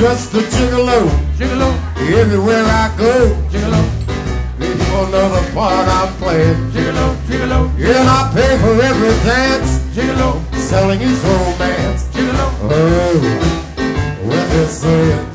just a gigolo. Gigolo, Everywhere I go, gigolo, for another part I'm playing. gigolo, gigolo, And I pay for every dance, gigolo, selling his romance. gigolo. Oh, when they're saying